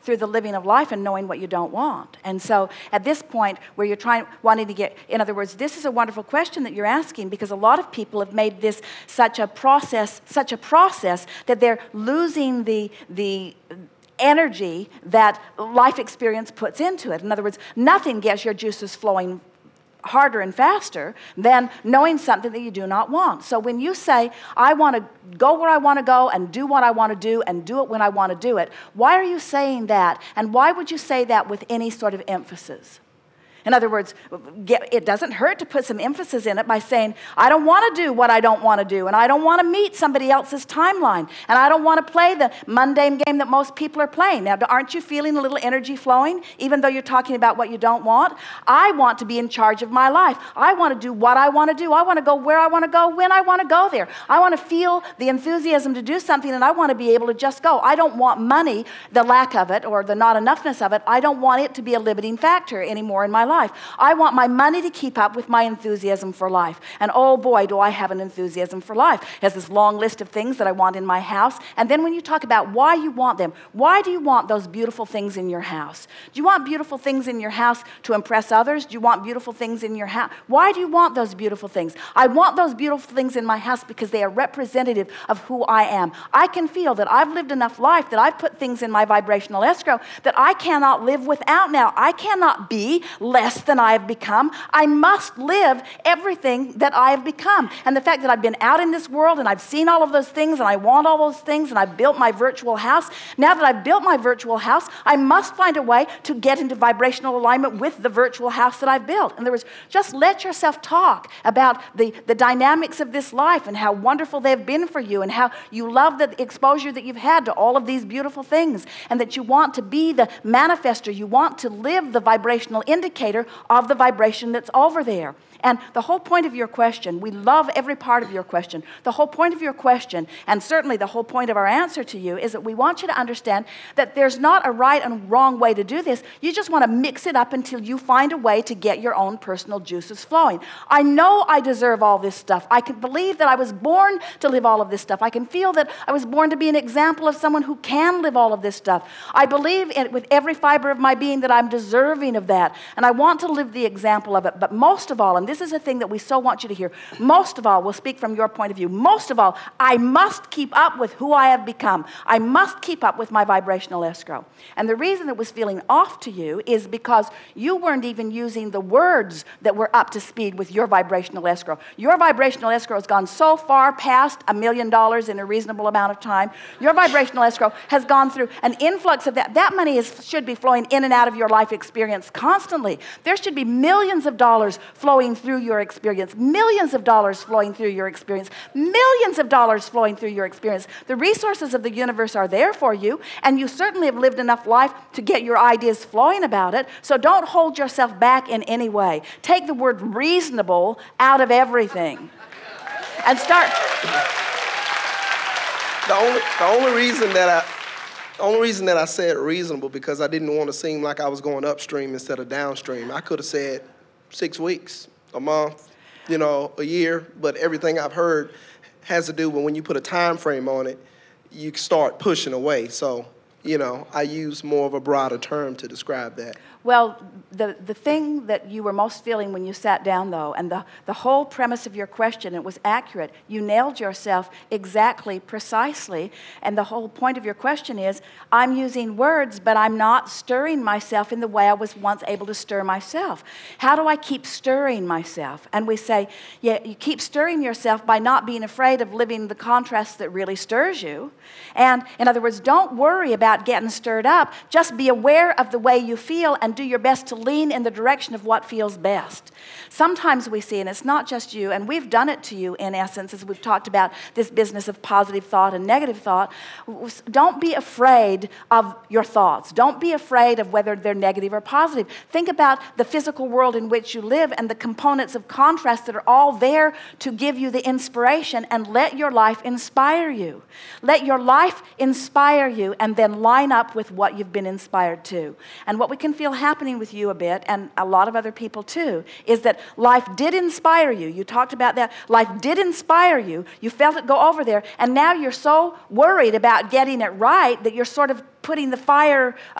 through the living of life and knowing what you don't want. And so at this point where you're wanting to get, in other words, this is a wonderful question that you're asking, because a lot of people have made this such a process that they're losing the energy that life experience puts into it. In other words, nothing gets your juices flowing harder and faster than knowing something that you do not want. So when you say, I want to go where I want to go and do what I want to do and do it when I want to do it, why are you saying that? And why would you say that with any sort of emphasis? In other words, it doesn't hurt to put some emphasis in it by saying, I don't want to do what I don't want to do, and I don't want to meet somebody else's timeline, and I don't want to play the mundane game that most people are playing. Now, aren't you feeling a little energy flowing, even though you're talking about what you don't want? I want to be in charge of my life. I want to do what I want to do. I want to go where I want to go, when I want to go there. I want to feel the enthusiasm to do something, and I want to be able to just go. I don't want money, the lack of it, or the not enoughness of it. I don't want it to be a limiting factor anymore in my life. I want my money to keep up with my enthusiasm for life. And oh boy, do I have an enthusiasm for life. There's this long list of things that I want in my house. And then when you talk about why you want them, why do you want those beautiful things in your house? Do you want beautiful things in your house to impress others? Do you want beautiful things in your house? Why do you want those beautiful things? I want those beautiful things in my house because they are representative of who I am. I can feel that I've lived enough life, that I've put things in my vibrational escrow that I cannot live without now. I cannot be less than I have become. I must live everything that I have become. And the fact that I've been out in this world and I've seen all of those things and I want all those things and I've built my virtual house, now that I've built my virtual house, I must find a way to get into vibrational alignment with the virtual house that I've built. In other words, just let yourself talk about the dynamics of this life and how wonderful they've been for you and how you love the exposure that you've had to all of these beautiful things and that you want to be the manifester. You want to live the vibrational indicator of the vibration that's over there. And the whole point of your question, we love every part of your question. The whole point of your question, and certainly the whole point of our answer to you, is that we want you to understand that there's not a right and wrong way to do this. You just want to mix it up until you find a way to get your own personal juices flowing. I know I deserve all this stuff. I can believe that I was born to live all of this stuff. I can feel that I was born to be an example of someone who can live all of this stuff. I believe with every fiber of my being that I'm deserving of that. And I want to live the example of it. But most of all, and this is a thing that we so want you to hear, most of all, we'll speak from your point of view, most of all, I must keep up with who I have become. I must keep up with my vibrational escrow. And the reason it was feeling off to you is because you weren't even using the words that were up to speed with your vibrational escrow. Your vibrational escrow has gone so far past $1 million in a reasonable amount of time. Your vibrational escrow has gone through an influx of that. That money should be flowing in and out of your life experience constantly. There should be millions of dollars flowing through your experience, millions of dollars flowing through your experience, millions of dollars flowing through your experience. The resources of the universe are there for you, and you certainly have lived enough life to get your ideas flowing about it, so don't hold yourself back in any way. Take the word reasonable out of everything and start. The only reason that I said reasonable because I didn't want to seem like I was going upstream instead of downstream. I could have said 6 weeks, a month, a year, but everything I've heard has to do with when you put a time frame on it, you start pushing away. So, I use more of a broader term to describe that. Well, the thing that you were most feeling when you sat down, though, and the whole premise of your question, it was accurate. You nailed yourself exactly, precisely, and the whole point of your question is, I'm using words, but I'm not stirring myself in the way I was once able to stir myself. How do I keep stirring myself? And we say, yeah, you keep stirring yourself by not being afraid of living the contrast that really stirs you. And, in other words, don't worry about getting stirred up. Just be aware of the way you feel and do your best to lean in the direction of what feels best. Sometimes we see, and it's not just you, and we've done it to you in essence as we've talked about this business of positive thought and negative thought. Don't be afraid of your thoughts. Don't be afraid of whether they're negative or positive. Think about the physical world in which you live and the components of contrast that are all there to give you the inspiration, and let your life inspire you. Let your life inspire you and then line up with what you've been inspired to. And what we can feel happening with you a bit, and a lot of other people too, is that life did inspire you. You talked about that. Life did inspire you. You felt it go over there, and now you're so worried about getting it right that you're sort of putting the fire